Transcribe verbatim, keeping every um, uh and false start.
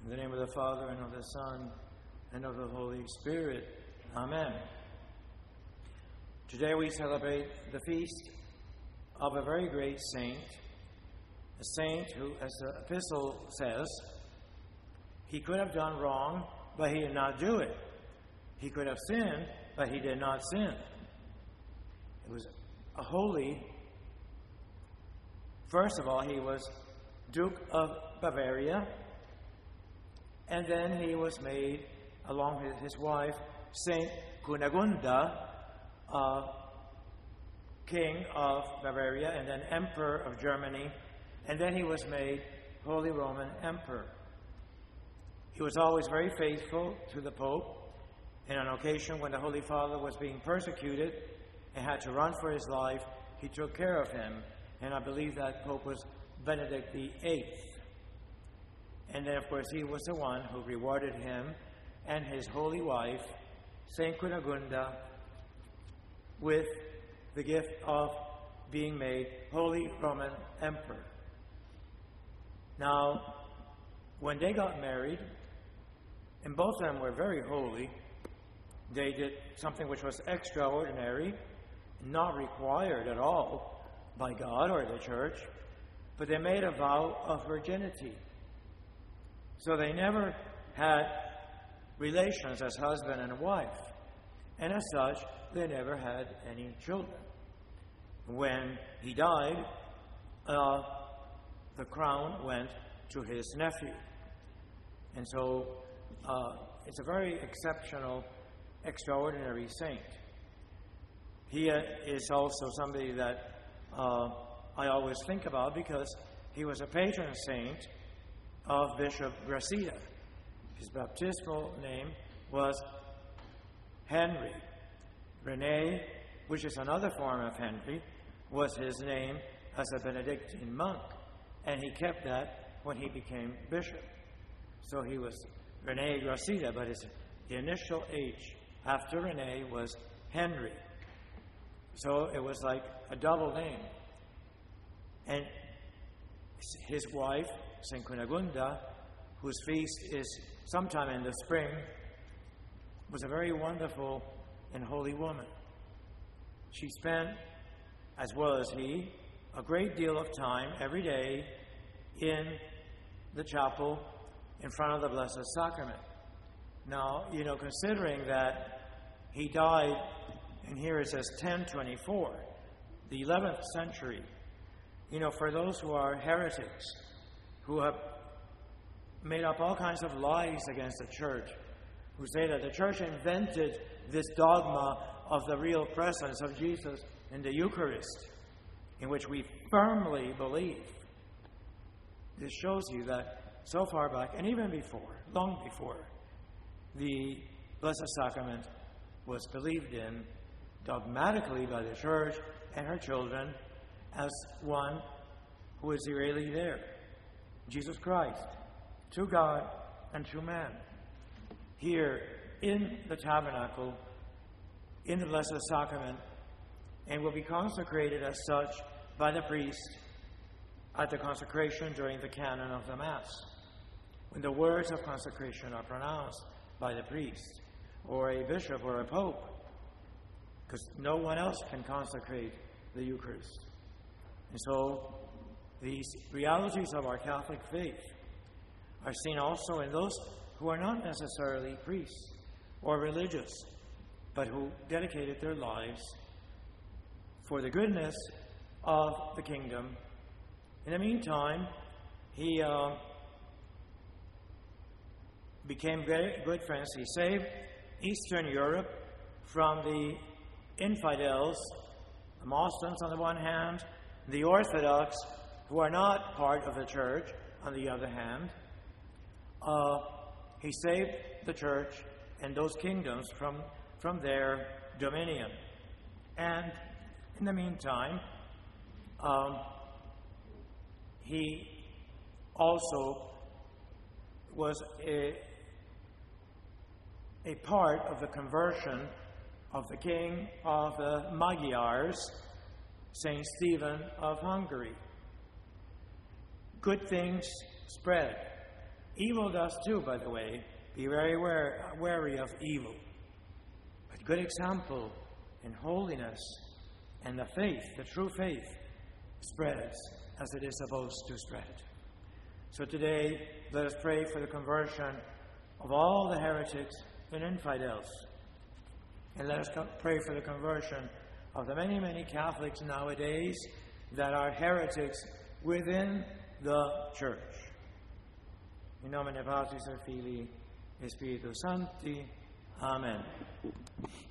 In the name of the Father, and of the Son, and of the Holy Spirit. Amen. Today we celebrate the feast of a very great saint, a saint who, as the epistle says, he could have done wrong, but he did not do it. He could have sinned, but he did not sin. It was a holy. First of all, he was Duke of Bavaria, and then he was made, along with his wife, Saint Kunegunda, uh, King of Bavaria, and then Emperor of Germany, and then he was made Holy Roman Emperor. He was always very faithful to the Pope, and on occasion when the Holy Father was being persecuted and had to run for his life, he took care of him, and I believe that Pope was Benedict the eighth. And then, of course, he was the one who rewarded him and his holy wife, Saint Kunegunda, with the gift of being made Holy Roman Emperor. Now, when they got married, and both of them were very holy, they did something which was extraordinary, not required at all by God or the church, but they made a vow of virginity. So they never had relations as husband and wife, and as such, they never had any children. When he died, uh, the crown went to his nephew. And so uh, it's a very exceptional, extraordinary saint. He uh, is also somebody that uh, I always think about because he was a patron saint of Bishop Gracida. His baptismal name was Henry. Rene, which is another form of Henry, was his name as a Benedictine monk, and he kept that when he became bishop. So he was Rene Gracida, but his the initial H after Rene was Henry. So it was like a double name. And his wife, Saint Kunegunda, whose feast is sometime in the spring, was a very wonderful and holy woman. She spent, as well as he, a great deal of time every day in the chapel in front of the Blessed Sacrament. Now, you know, considering that he died, and here it says ten twenty-four, the eleventh century, you know, for those who are heretics, who have made up all kinds of lies against the church, who say that the church invented this dogma of the real presence of Jesus in the Eucharist, in which we firmly believe. This shows you that so far back, and even before, long before, the Blessed Sacrament was believed in dogmatically by the church and her children as one who is really there, Jesus Christ, to God and to man. Here in the tabernacle, in the Blessed Sacrament, and will be consecrated as such by the priest at the consecration during the canon of the Mass, when the words of consecration are pronounced by the priest, or a bishop, or a pope, because no one else can consecrate the Eucharist. And so these realities of our Catholic faith are seen also in those who are not necessarily priests or religious, but who dedicated their lives for the goodness of the kingdom. In the meantime, he uh, became very good friends. He saved Eastern Europe from the infidels, the Muslims on the one hand, the Orthodox, who are not part of the church, on the other hand. Uh, he saved the church and those kingdoms from, from their dominion. And in the meantime, um, he also was a, a part of the conversion of the king of the Magyars, Saint Stephen of Hungary. Good things spread Evil does too, by the way. Be very ware, wary of evil. But good example in holiness and the faith, the true faith, spreads as it is supposed to spread. So today, let us pray for the conversion of all the heretics and infidels. And let us pray for the conversion of the many, many Catholics nowadays that are heretics within the Church. In nomine Patris et Filii et Spiritus Sancti. Amen.